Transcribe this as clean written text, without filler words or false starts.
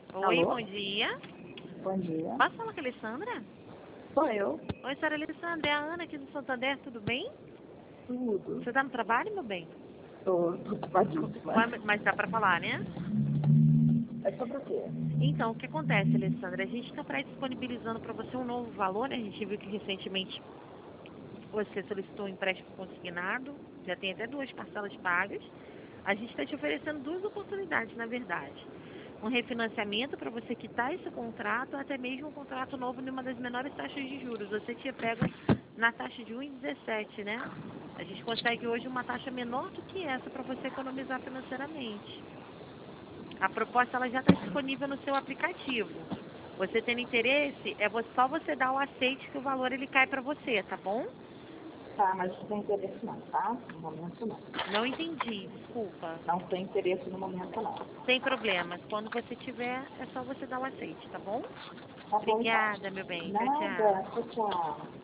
Oi, Alô? bom dia. Bom dia. Posso falar com a Alessandra? Sou eu. Oi, senhora Alessandra, é a Ana aqui do Santander, tudo bem? Tudo. Você tá no trabalho, meu bem? Tô ocupadíssima. Mas dá pra falar, né? É sobre o quê? Então, o que acontece, Alessandra? A gente está disponibilizando para você um novo valor, né? A gente viu que recentemente você solicitou um empréstimo consignado, já tem até 2 parcelas pagas. A gente está te oferecendo 2 oportunidades, na verdade. Um refinanciamento para você quitar esse contrato, ou até mesmo um contrato novo numa das menores taxas de juros. Você tinha pego na taxa de 1,17, né? A gente consegue hoje uma taxa menor do que essa para você economizar financeiramente. A proposta ela já está disponível no seu aplicativo. Você tendo interesse, só você dar o aceite que o valor ele cai para você, tá bom? Tá, mas não tem interesse não, tá? No momento não. Não entendi, desculpa. Não tem interesse no momento não. Sem problemas. Quando você tiver, é só você dar o aceite, tá bom? Tá bom então. Obrigada, meu bem. Tchau, Nada. tchau. Tchau, tchau.